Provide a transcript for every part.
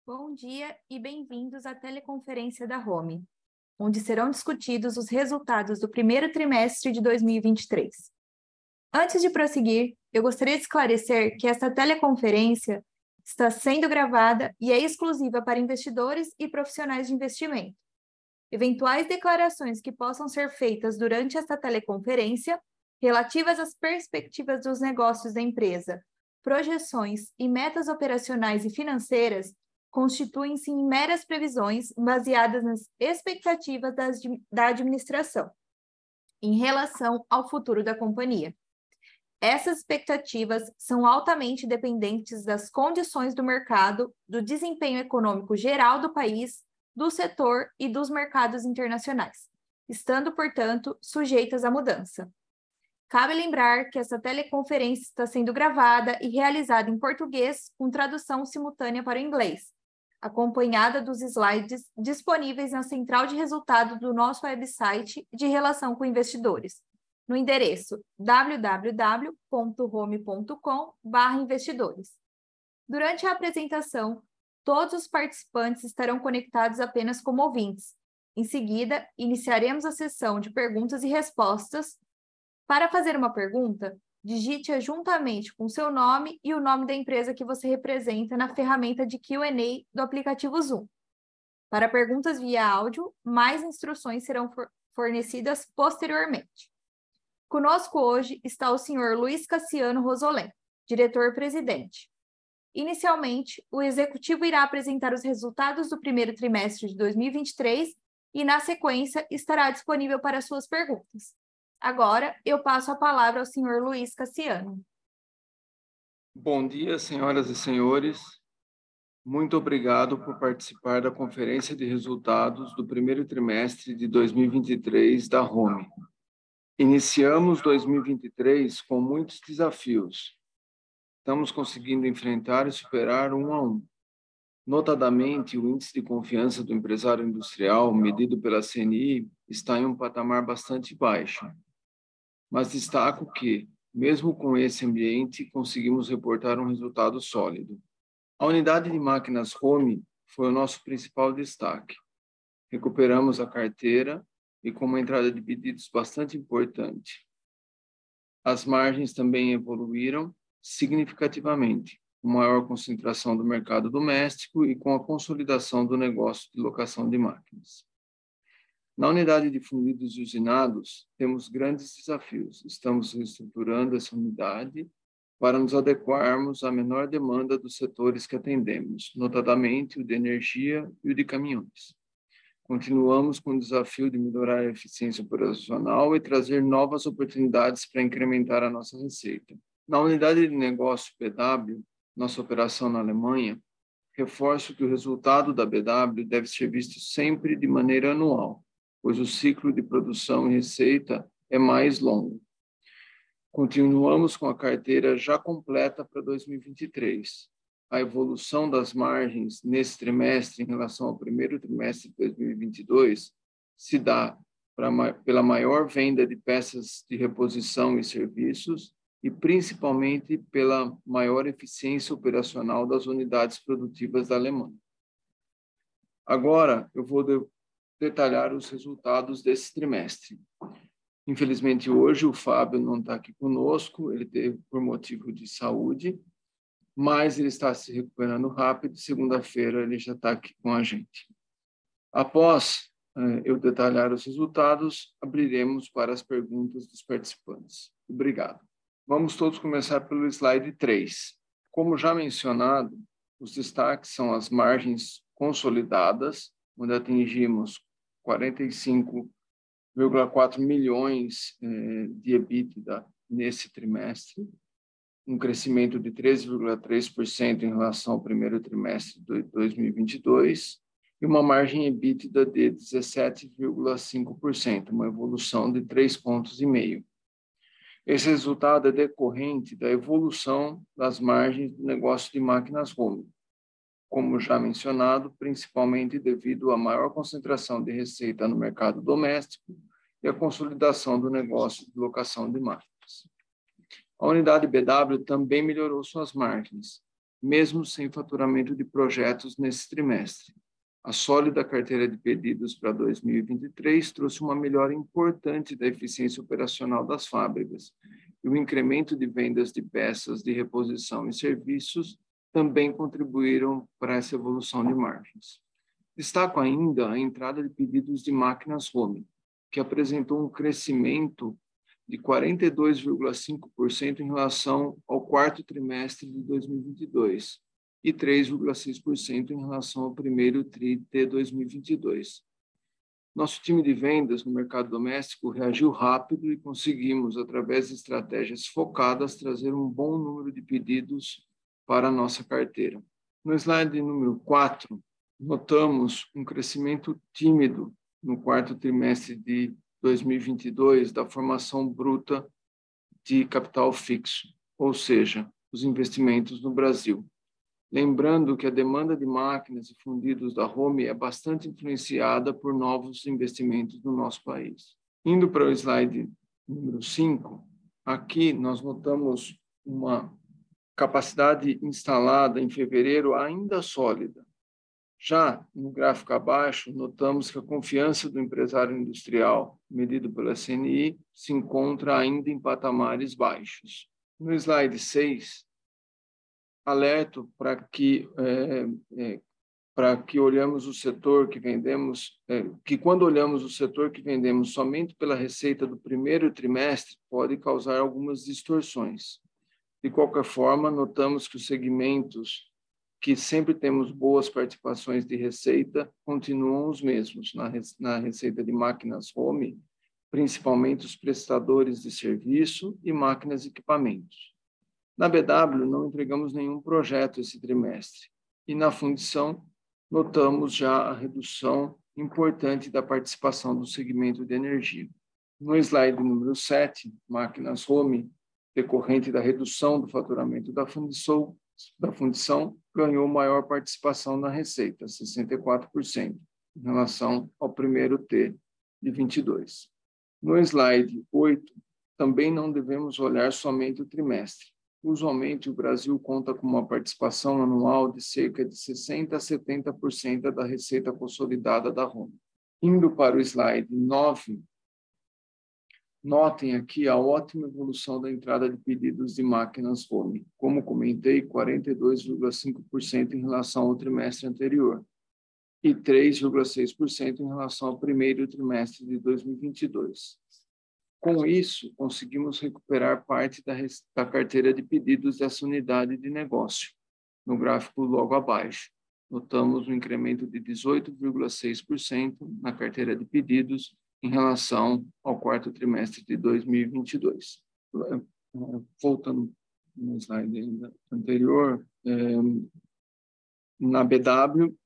Bom dia e bem-vindos à teleconferência da Home, onde serão discutidos os resultados do primeiro trimestre de 2023. Antes de prosseguir, eu gostaria de esclarecer que esta teleconferência está sendo gravada e é exclusiva para investidores e profissionais de investimento. Eventuais declarações que possam ser feitas durante esta teleconferência, relativas às perspectivas dos negócios da empresa, projeções e metas operacionais e financeiras, constituem-se em meras previsões baseadas nas expectativas da administração em relação ao futuro da companhia. Essas expectativas são altamente dependentes das condições do mercado, do desempenho econômico geral do país, do setor e dos mercados internacionais, estando, portanto, sujeitas à mudança. Cabe lembrar que essa teleconferência está sendo gravada e realizada em português com tradução simultânea para o inglês, acompanhada dos slides disponíveis na central de resultado do nosso website de relação com investidores, no endereço www.home.com/investidores. Durante a apresentação, todos os participantes estarão conectados apenas como ouvintes. Em seguida, iniciaremos a sessão de perguntas e respostas. Para fazer uma pergunta, digite-a juntamente com seu nome e o nome da empresa que você representa na ferramenta de Q&A do aplicativo Zoom. Para perguntas via áudio, mais instruções serão fornecidas posteriormente. Conosco hoje está o senhor Luiz Cassiano Rosolém, diretor-presidente. Inicialmente, o executivo irá apresentar os resultados do primeiro trimestre de 2023 e, na sequência, estará disponível para suas perguntas. Agora, eu passo a palavra ao senhor Luiz Cassiano. Bom dia, senhoras e senhores. Muito obrigado por participar da conferência de resultados do primeiro trimestre de 2023 da Home. Iniciamos 2023 com muitos desafios. Estamos conseguindo enfrentar e superar um a um. Notadamente, o índice de confiança do empresário industrial, medido pela CNI, está em um patamar bastante baixo. Mas destaco que, mesmo com esse ambiente, conseguimos reportar um resultado sólido. A unidade de máquinas Home foi o nosso principal destaque. Recuperamos a carteira e com uma entrada de pedidos bastante importante. As margens também evoluíram significativamente, com maior concentração do mercado doméstico e com a consolidação do negócio de locação de máquinas. Na unidade de fundidos e usinados, temos grandes desafios. Estamos reestruturando essa unidade para nos adequarmos à menor demanda dos setores que atendemos, notadamente o de energia e o de caminhões. Continuamos com o desafio de melhorar a eficiência operacional e trazer novas oportunidades para incrementar a nossa receita. Na unidade de negócio BW, nossa operação na Alemanha, reforço que o resultado da BW deve ser visto sempre de maneira anual, pois o ciclo de produção e receita é mais longo. Continuamos com a carteira já completa para 2023. A evolução das margens nesse trimestre em relação ao primeiro trimestre de 2022 se dá pela maior venda de peças de reposição e serviços e principalmente pela maior eficiência operacional das unidades produtivas da Alemanha. Agora, eu vou detalhar os resultados desse trimestre. Infelizmente, hoje o Fábio não está aqui conosco, ele teve por motivo de saúde, mas ele está se recuperando rápido, segunda-feira ele já está aqui com a gente. Após eu detalhar os resultados, abriremos para as perguntas dos participantes. Obrigado. Vamos todos começar pelo slide 3. Como já mencionado, os destaques são as margens consolidadas, onde atingimos 45,4 milhões de EBITDA nesse trimestre, um crescimento de 13,3% em relação ao primeiro trimestre de 2022 e uma margem EBITDA de 17,5%, uma evolução de 3,5 pontos. Esse resultado é decorrente da evolução das margens do negócio de máquinas Home, como já mencionado, principalmente devido à maior concentração de receita no mercado doméstico e a consolidação do negócio de locação de máquinas. A unidade BW também melhorou suas margens, mesmo sem faturamento de projetos nesse trimestre. A sólida carteira de pedidos para 2023 trouxe uma melhora importante da eficiência operacional das fábricas, e o incremento de vendas de peças de reposição e serviços também contribuíram para essa evolução de margens. Destaco ainda a entrada de pedidos de máquinas home, que apresentou um crescimento de 42,5% em relação ao quarto trimestre de 2022 e 3,6% em relação ao primeiro TRI de 2022. Nosso time de vendas no mercado doméstico reagiu rápido e conseguimos, através de estratégias focadas, trazer um bom número de pedidos para a nossa carteira. No slide número 4, notamos um crescimento tímido no quarto trimestre de 2022 da formação bruta de capital fixo, ou seja, os investimentos no Brasil. Lembrando que a demanda de máquinas e fundidos da Home é bastante influenciada por novos investimentos no nosso país. Indo para o slide número 5, aqui nós notamos uma capacidade instalada em fevereiro ainda sólida. Já no gráfico abaixo, notamos que a confiança do empresário industrial, medido pela CNI, se encontra ainda em patamares baixos. No slide 6, alerto para que olhamos o setor que vendemos, que quando olhamos o setor que vendemos somente pela receita do primeiro trimestre, pode causar algumas distorções. De qualquer forma, notamos que os segmentos que sempre temos boas participações de receita continuam os mesmos na receita de máquinas home, principalmente os prestadores de serviço e máquinas e equipamentos. Na BW, não entregamos nenhum projeto esse trimestre. E na fundição, notamos já a redução importante da participação do segmento de energia. No slide número 7, máquinas home, decorrente da redução do faturamento da fundição, ganhou maior participação na receita, 64%, em relação ao primeiro T de 22. No slide 8, também não devemos olhar somente o trimestre. Usualmente, o Brasil conta com uma participação anual de cerca de 60% a 70% da receita consolidada da Home. Indo para o slide 9, notem aqui a ótima evolução da entrada de pedidos de máquinas home. Como comentei, 42,5% em relação ao trimestre anterior e 3,6% em relação ao primeiro trimestre de 2022. Com isso, conseguimos recuperar parte da carteira de pedidos dessa unidade de negócio. No gráfico logo abaixo, notamos um incremento de 18,6% na carteira de pedidos em relação ao quarto trimestre de 2022. Voltando no slide anterior, na BW,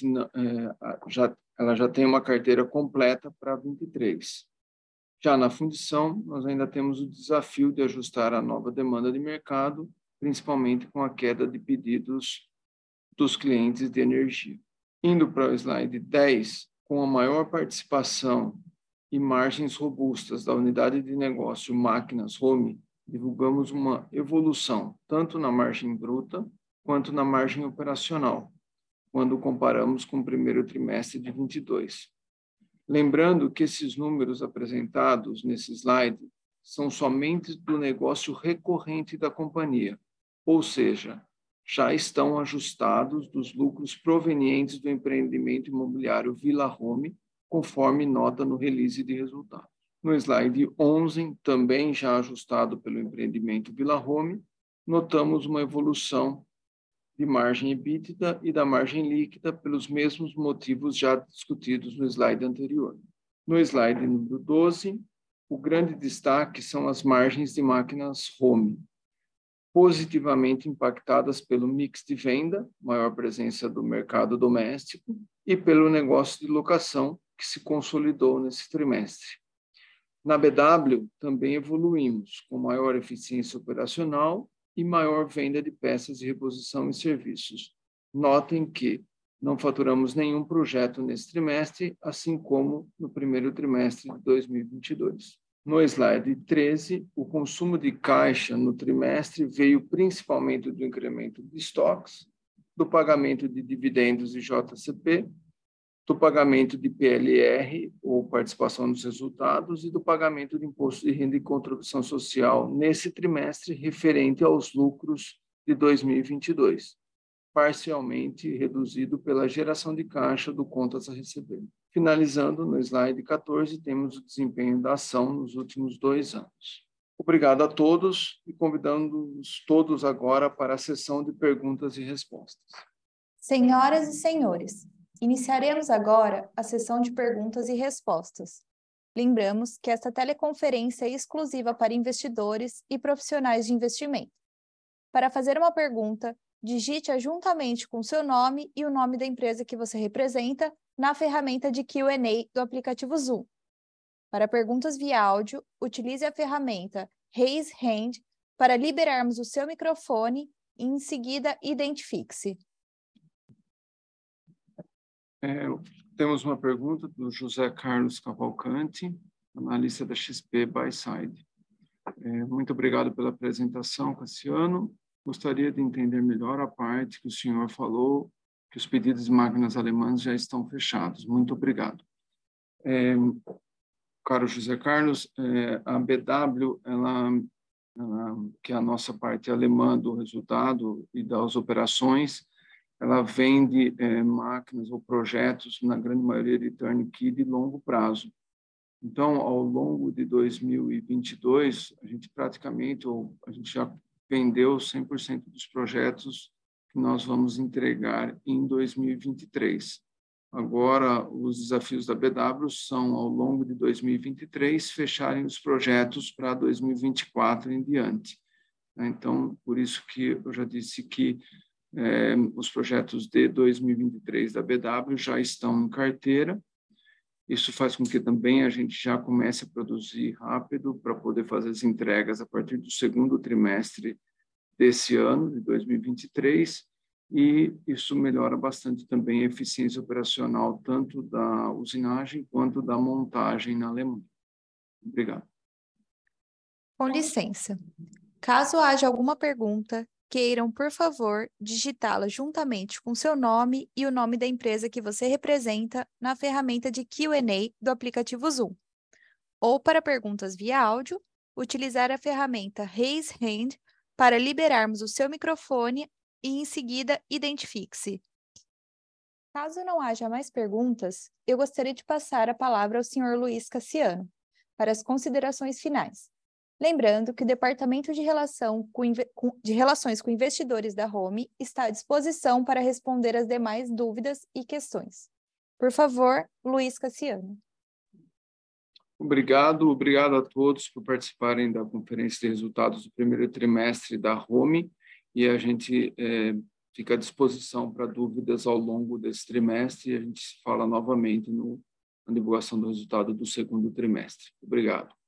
ela já tem uma carteira completa para 23. Já na fundição, nós ainda temos o desafio de ajustar a nova demanda de mercado, principalmente com a queda de pedidos dos clientes de energia. Indo para o slide 10, com a maior participação e margens robustas da unidade de negócio Máquinas Home, divulgamos uma evolução tanto na margem bruta quanto na margem operacional, quando comparamos com o primeiro trimestre de 22. Lembrando que esses números apresentados nesse slide são somente do negócio recorrente da companhia, ou seja, já estão ajustados dos lucros provenientes do empreendimento imobiliário Villa Home, conforme nota no release de resultados. No slide 11, também já ajustado pelo empreendimento Villa Home, notamos uma evolução de margem EBITDA e da margem líquida pelos mesmos motivos já discutidos no slide anterior. No slide número 12, o grande destaque são as margens de máquinas home, positivamente impactadas pelo mix de venda, maior presença do mercado doméstico, e pelo negócio de locação, que se consolidou nesse trimestre. Na BW, também evoluímos, com maior eficiência operacional e maior venda de peças de reposição e serviços. Notem que não faturamos nenhum projeto nesse trimestre, assim como no primeiro trimestre de 2022. No slide 13, o consumo de caixa no trimestre veio principalmente do incremento de estoques, do pagamento de dividendos de JCP, do pagamento de PLR, ou participação nos resultados, e do pagamento de imposto de renda e contribuição social nesse trimestre referente aos lucros de 2022, parcialmente reduzido pela geração de caixa do contas a receber. Finalizando, no slide 14, temos o desempenho da ação nos últimos 2 anos. Obrigado a todos e convidando-os todos agora para a sessão de perguntas e respostas. Senhoras e senhores, iniciaremos agora a sessão de perguntas e respostas. Lembramos que esta teleconferência é exclusiva para investidores e profissionais de investimento. Para fazer uma pergunta, digite-a juntamente com seu nome e o nome da empresa que você representa na ferramenta de Q&A do aplicativo Zoom. Para perguntas via áudio, utilize a ferramenta Raise Hand para liberarmos o seu microfone e, em seguida, identifique-se. Temos uma pergunta do José Carlos Cavalcante, analista da XP Buyside. Muito obrigado pela apresentação, Cassiano. Gostaria de entender melhor a parte que o senhor falou, que os pedidos de máquinas alemãs já estão fechados. Muito obrigado. Caro José Carlos, a BW, que é a nossa parte alemã do resultado e das operações, ela vende máquinas ou projetos, na grande maioria de turnkey de longo prazo. Então, ao longo de 2022, a gente já vendeu 100% dos projetos que nós vamos entregar em 2023. Agora, os desafios da BW são, ao longo de 2023, fecharem os projetos para 2024 em diante. Então, por isso que eu já disse que os projetos de 2023 da BW já estão em carteira. Isso faz com que também a gente já comece a produzir rápido para poder fazer as entregas a partir do segundo trimestre desse ano, de 2023, e isso melhora bastante também a eficiência operacional, tanto da usinagem quanto da montagem na Alemanha. Obrigado. Com licença. Caso haja alguma pergunta, queiram, por favor, digitá-la juntamente com seu nome e o nome da empresa que você representa na ferramenta de Q&A do aplicativo Zoom. Ou, para perguntas via áudio, utilizar a ferramenta Raise Hand para liberarmos o seu microfone e, em seguida, identifique-se. Caso não haja mais perguntas, eu gostaria de passar a palavra ao Sr. Luiz Cassiano para as considerações finais. Lembrando que o Departamento de Relações com Investidores da Home está à disposição para responder as demais dúvidas e questões. Por favor, Luiz Cassiano. Obrigado a todos por participarem da conferência de resultados do primeiro trimestre da Home, e a gente fica à disposição para dúvidas ao longo desse trimestre, e a gente se fala novamente na divulgação do resultado do segundo trimestre. Obrigado.